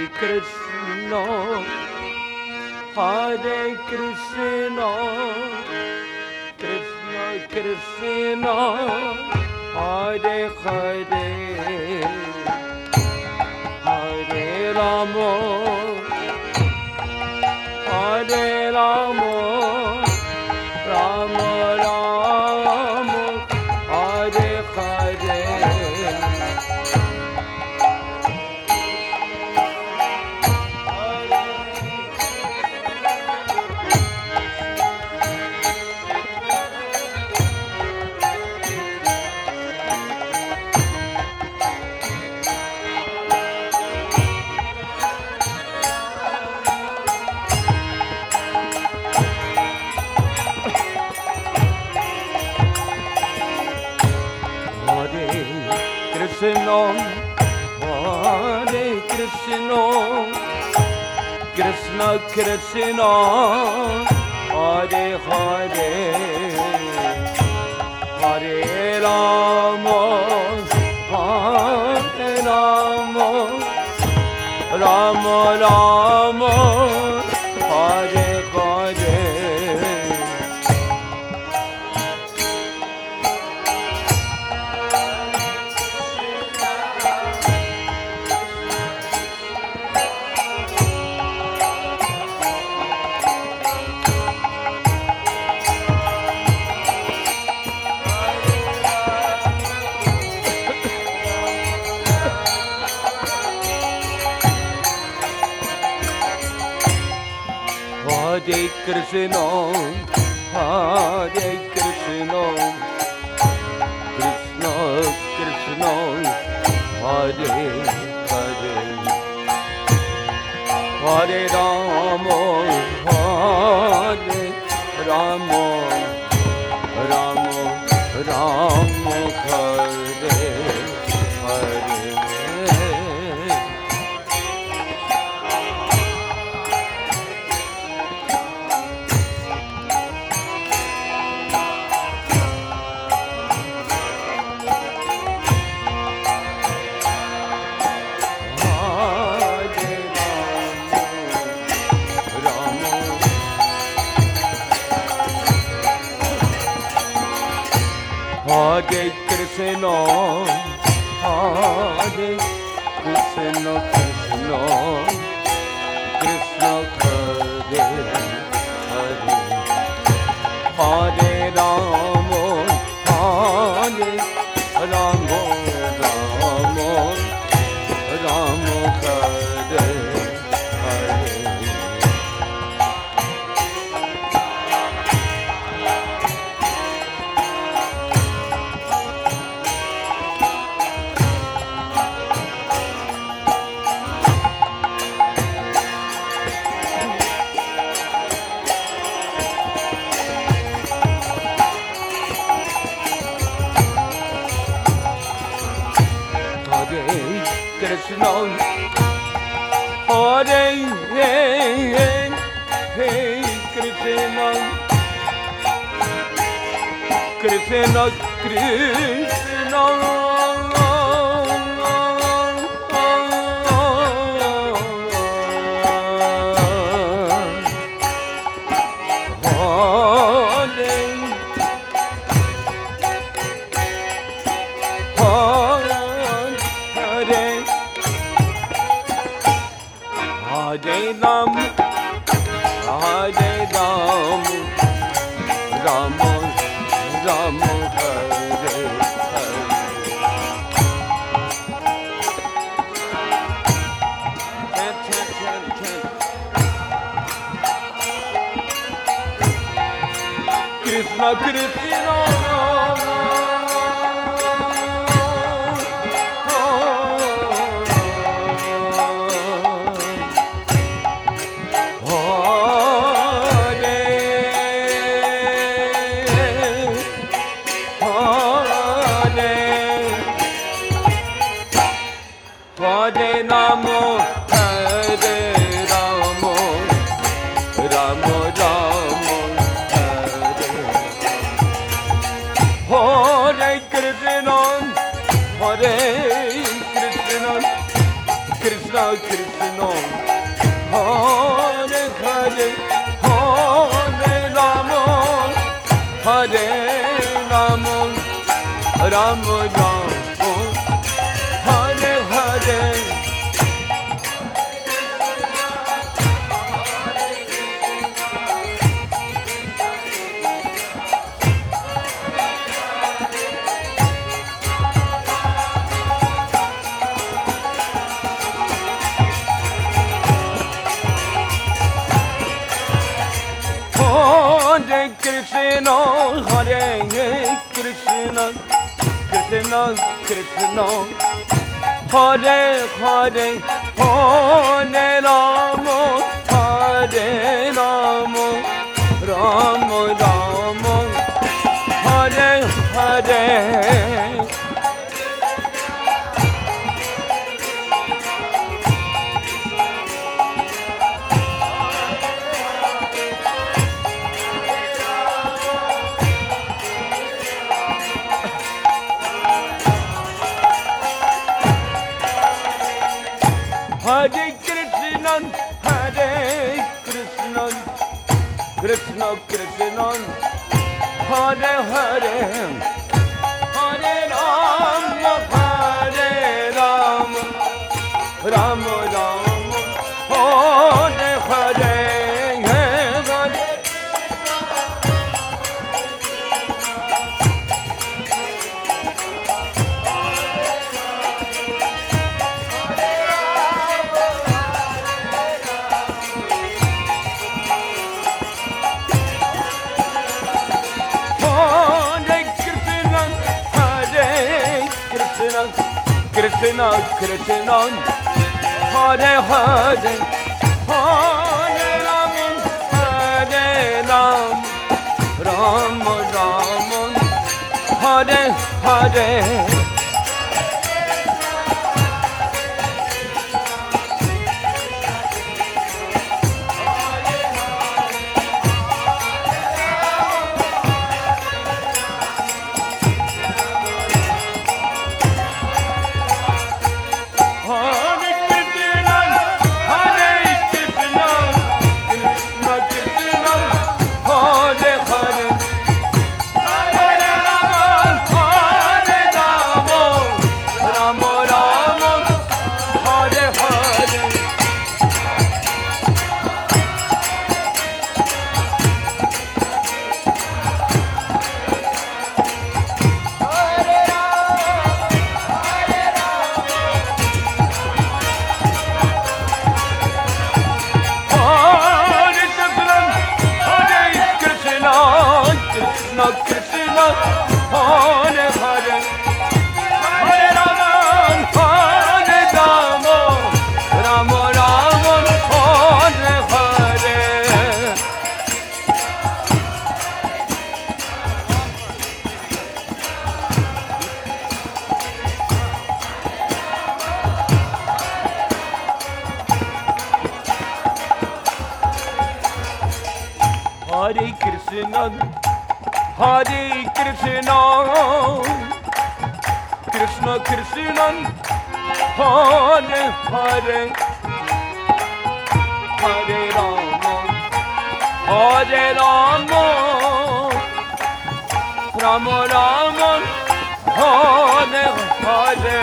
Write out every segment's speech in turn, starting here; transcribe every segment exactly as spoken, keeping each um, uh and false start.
Krishna, Hare Krishna, Krishna Krishna, Hare Hare, Hare Rama, Hare Rama, Rama Rama, Hare Hare. Krishna, Hare Krishna, Krishna Krishna, Hare Hare, Hare Rama, Hare Rama, Rama Rama, Hare Hare. Hare Krishna, Hare Krishna, Krishna Krishna, Hare Hare, Hare Rama, Hare Rama, Rama Rama, Hare Hare. Hare Krishna, Hare Krishna, Krishna Krishna, Hare Hare, Hare Rama, Hare Rama, Rama Rama, Hare Hare. Krishna, Hare Krishna, Krishna Krishna, Hare Ram, Hare Ram, Ram Ram, Hare Hare. Chant, chant, chant, chant. Krishna, Krishna, Hare Rama, Hare Rama, Rama Rama, Hare Hare Krishna, Hare Krishna, Krishna Krishna Hare Hare Hare Rama Hare Rama Rama Rama Hare Hare Hare Krishna, Hare Krishna, Krishna Krishna, Hare Hare, Hare Rama, Hare Rama, Rama Rama, Hare Hare. Hare Krishna, Hare Krishna, Krishna Krishna, Hare Hare, Hare Rama, Hare Rama, Rama Rama, Hare Hare, Hare Krishna Krishna, Hare Hare, Hare Rama, Hare Rama, Rama Rama, Hare Hare. Krishna, Hare Hare, Hare Rama, Hare Rama, Rama Rama, Hare Hare. Hare Krishna, Hare Krishna, Krishna Krishna, Hare Hare, Hare Rama, Hare Rama, Rama Rama, Hare Hare.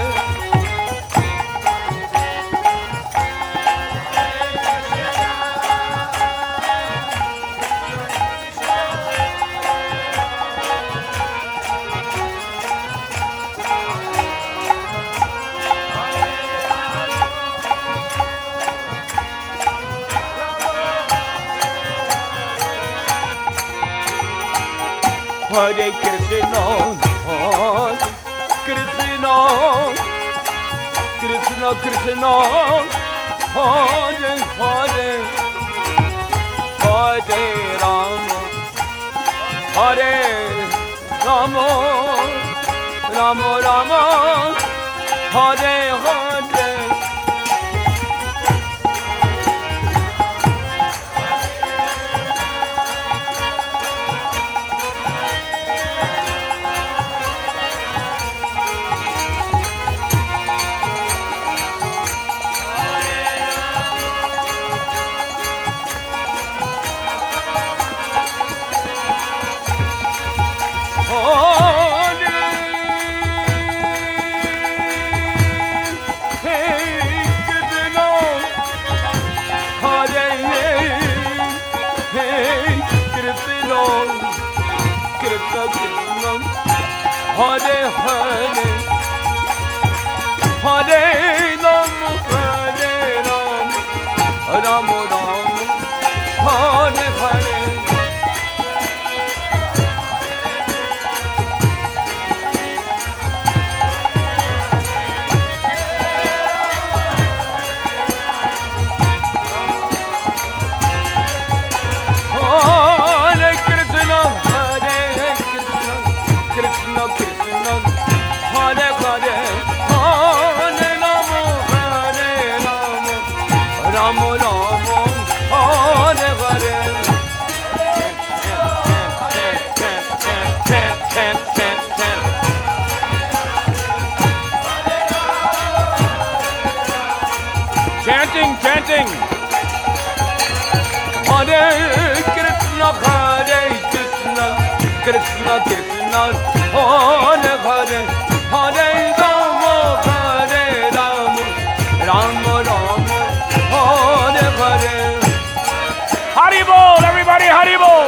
Hare Krishna, Hare Krishna, Krishna Krishna, Hare Hare, Hare Rama, Hare Rama, Rama Rama, Hare Hare. Hare Hare Hare Ram Hare Ram Ram Ram Hare Hare Chanting, chanting. Hare Krishna, Hare Krishna, Krishna Krishna, Hare Hare, Hare Rama, Hare Rama, Rama Rama, Hare Hare. Haribol, everybody, Haribol.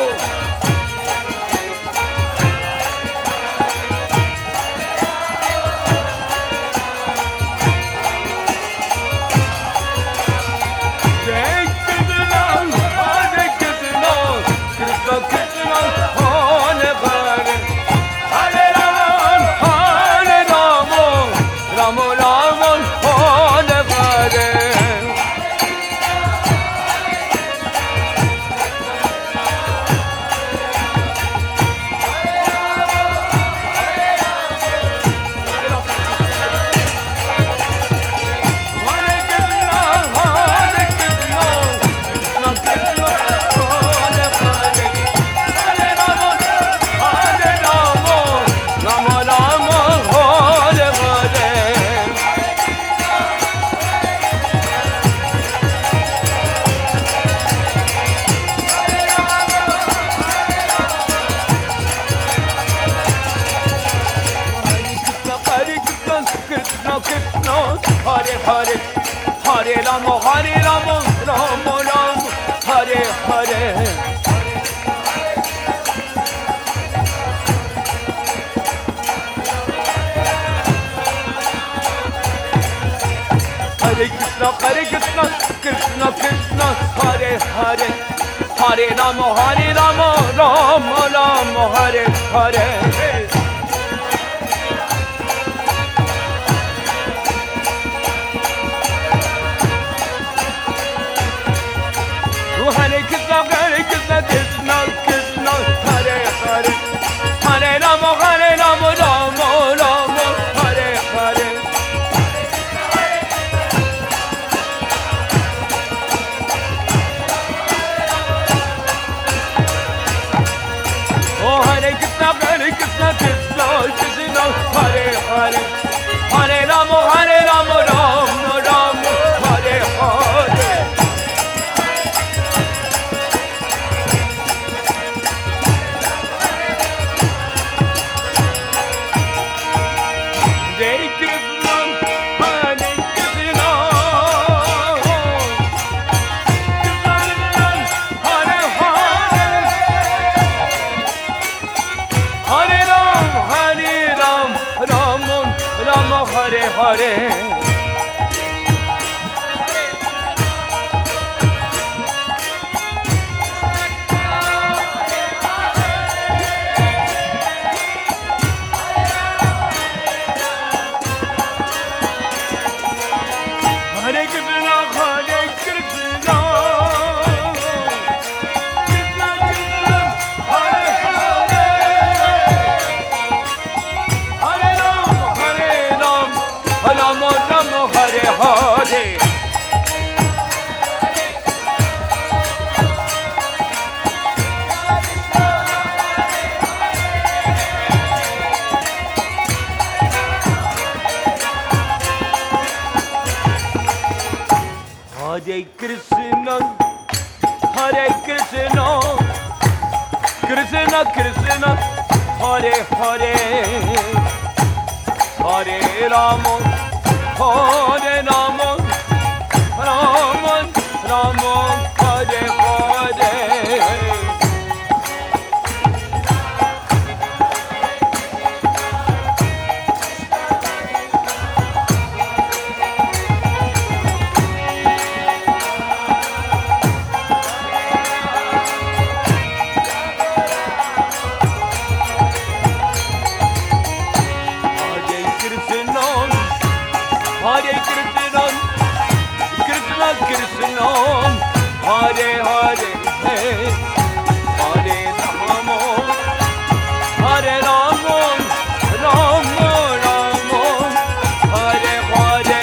Hare Hare Hare Rama Hare Rama Rama Rama Hare Hare Hare Krishna Hare Krishna Krishna Krishna Hare Hare Hare Rama Hare Rama Rama Rama Hare Hare Hare Krishna, Hare Krishna, Krishna Krishna, Hare Hare, Hare Rama, Hare Rama, Rama Rama, Hare Hare. Oh, Hare Krishna, Hare Krishna, Krishna Krishna, Hare Hare, Hare Rama, Hare Rama, Rama Rama, Hare Hare. Hare Hare Hare Krishna Hare Krishna Krishna Krishna Hare Hare Hare Ram Hare Ram Rama Rama Hare Hare Hare Krishna Hare Krishna Krishna Krishna Hare Hare Hare Rama Hare Rama Rama Rama Hare Hare Ram, Hare Hare, Hare Ram, Hare Ram, Ram Ram, Hare Hare.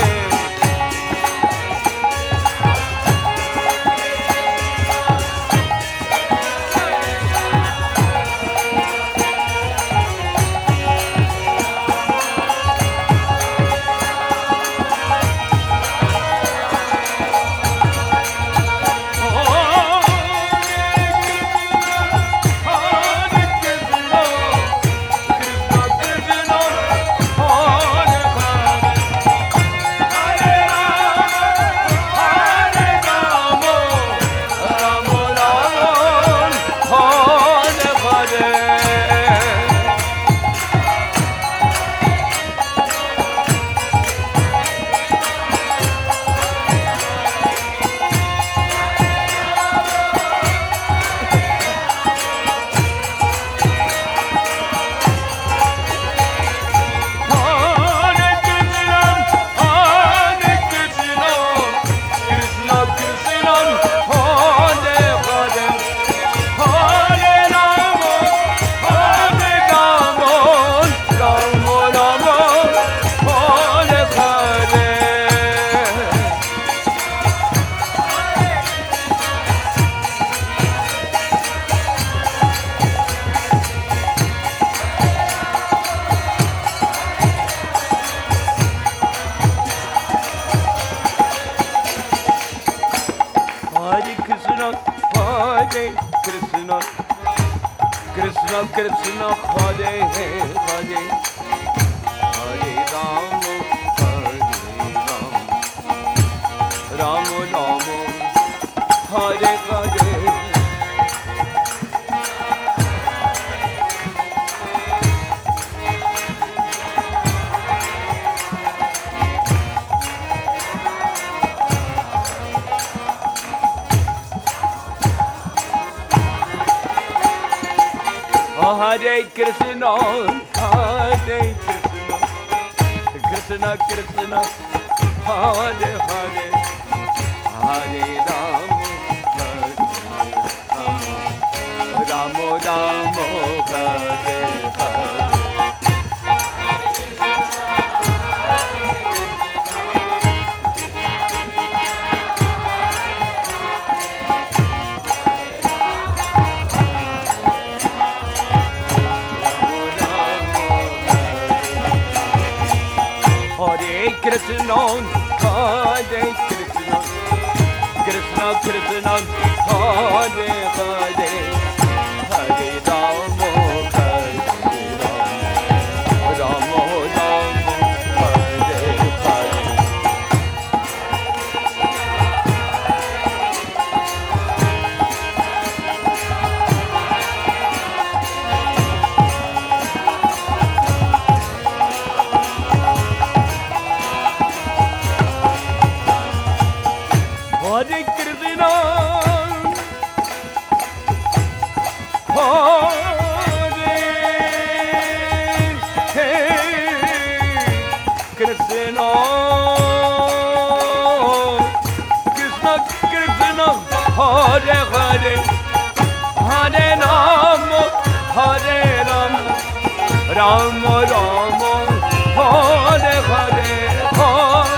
Krishna Krishna Hare Hare Hare Ram Hare Ram Ram Ram Hare Hare. Hare Krishna, Hare Krishna, Krishna Krishna, Hare Hare, Hare Ram, Hare Ram, Ram Ram, Hare Hare. Krishna, Hare Krishna, Krishna Krishna, Hare Hare, Hare Ram, Hare Ram, Ram Ram, Hare Hare. Hare Krishna, Hare Hare, Hare Ram, Hare Ram, Ram Ram, Hare Hare, Hare.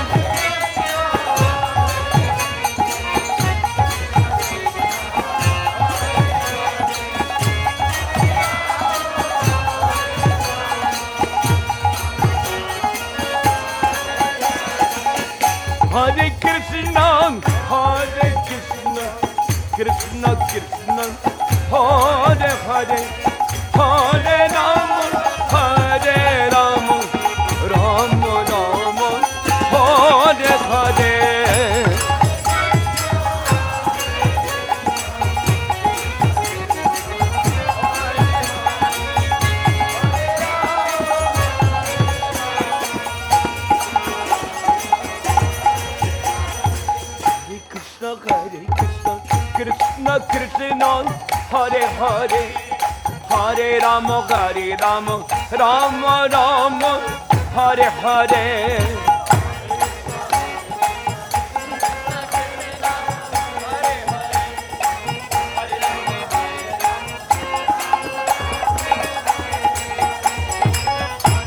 Hare Krishna, Hare Krishna, Krishna Krishna, Hare Hare, Hare Ram, Hare Ram, Ram Ram, Hare Hare. Krishna Krishna, Hare Hare, Hare Rama, Hare Rama, Rama Rama, Hare Hare.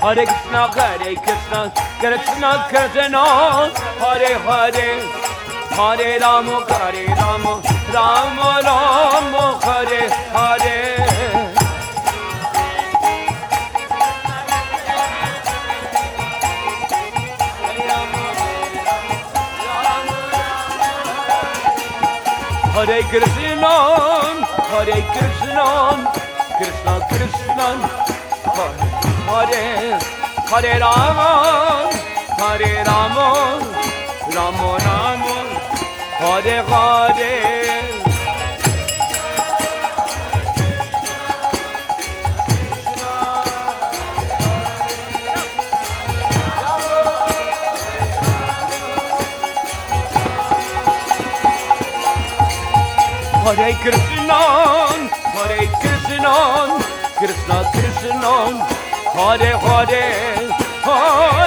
Hare Krishna, Hare Krishna, Krishna Krishna, Hare Hare, Hare Rama, Hare Rama, Rama Rama, Hare Hare. Hare Krishna, Hare Krishna, Krishna Krishna, Hare Hare Rama, Hare Rama, Rama Rama, Hare Hare. Hare Krishna, Hare Krishna, Krishna Krishna, Hare Hare, Hare